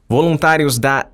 Voluntários da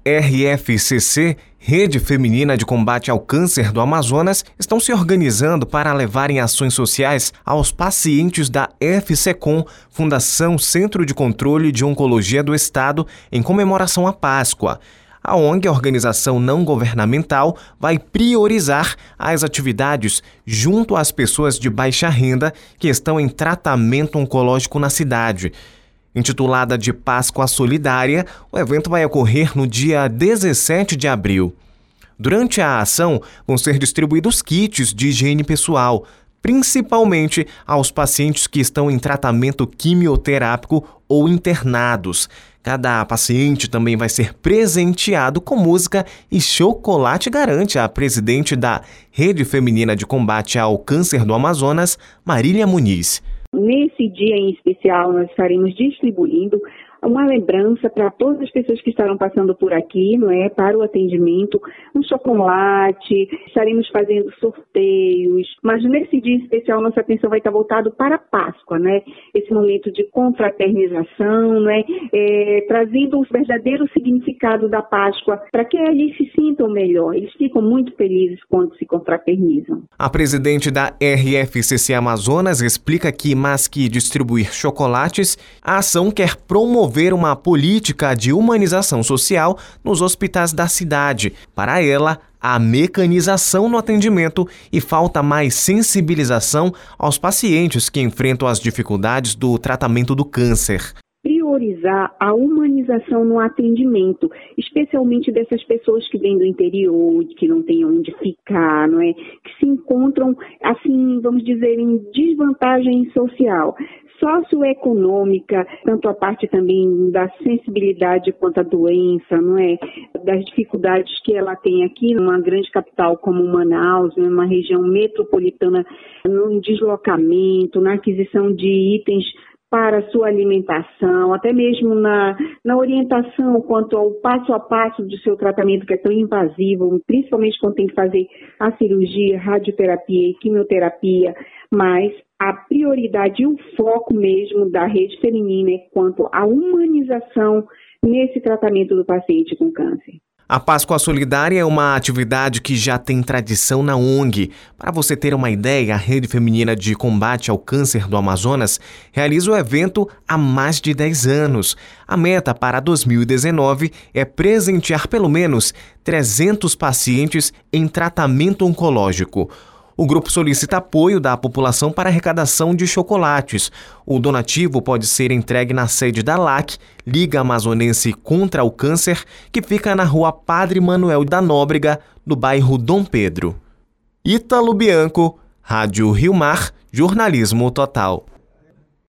RFCC, Rede Feminina de Combate ao Câncer do Amazonas, estão se organizando para levarem ações sociais aos pacientes da FCCOM, Fundação Centro de Controle de Oncologia do Estado, em comemoração à Páscoa. A ONG, a organização não governamental, vai priorizar as atividades junto às pessoas de baixa renda que estão em tratamento oncológico na cidade. Intitulada de Páscoa Solidária, o evento vai ocorrer no dia 17 de abril. Durante a ação, vão ser distribuídos kits de higiene pessoal, principalmente aos pacientes que estão em tratamento quimioterápico ou internados. Cada paciente também vai ser presenteado com música e chocolate, garante a presidente da Rede Feminina de Combate ao Câncer do Amazonas, Marília Muniz. Nesse dia em especial, nós estaremos distribuindo uma lembrança para todas as pessoas que estarão passando por aqui, não é, para o atendimento, um chocolate, estaremos fazendo sorteios, mas nesse dia em especial nossa atenção vai estar voltada para a Páscoa, né? Esse momento de confraternização, né? Trazendo o verdadeiro significado da Páscoa para que eles se sintam melhor. Eles ficam muito felizes quando se confraternizam. A presidente da RFCC Amazonas explica que, mais que distribuir chocolates, a ação quer promover uma política de humanização social nos hospitais da cidade. Para ela, há mecanização no atendimento e falta mais sensibilização aos pacientes que enfrentam as dificuldades do tratamento do câncer. Priorizar a humanização no atendimento, especialmente dessas pessoas que vêm do interior, que não têm onde ficar, não é? Que se encontram, assim, vamos dizer, em desvantagem social, socioeconômica, tanto a parte também da sensibilidade quanto a doença, não é? Das dificuldades que ela tem aqui numa grande capital como Manaus, numa região metropolitana, no deslocamento, na aquisição de itens para a sua alimentação, até mesmo na orientação quanto ao passo a passo do seu tratamento, que é tão invasivo, principalmente quando tem que fazer a cirurgia, radioterapia e quimioterapia, mas a prioridade e o foco mesmo da rede feminina é quanto à humanização nesse tratamento do paciente com câncer. A Páscoa Solidária é uma atividade que já tem tradição na ONG. Para você ter uma ideia, a Rede Feminina de Combate ao Câncer do Amazonas realiza o evento há mais de 10 anos. A meta para 2019 é presentear pelo menos 300 pacientes em tratamento oncológico. O grupo solicita apoio da população para arrecadação de chocolates. O donativo pode ser entregue na sede da LAC, Liga Amazonense contra o Câncer, que fica na rua Padre Manuel da Nóbrega, no bairro Dom Pedro. Ítalo Bianco, Rádio Rio Mar, Jornalismo Total.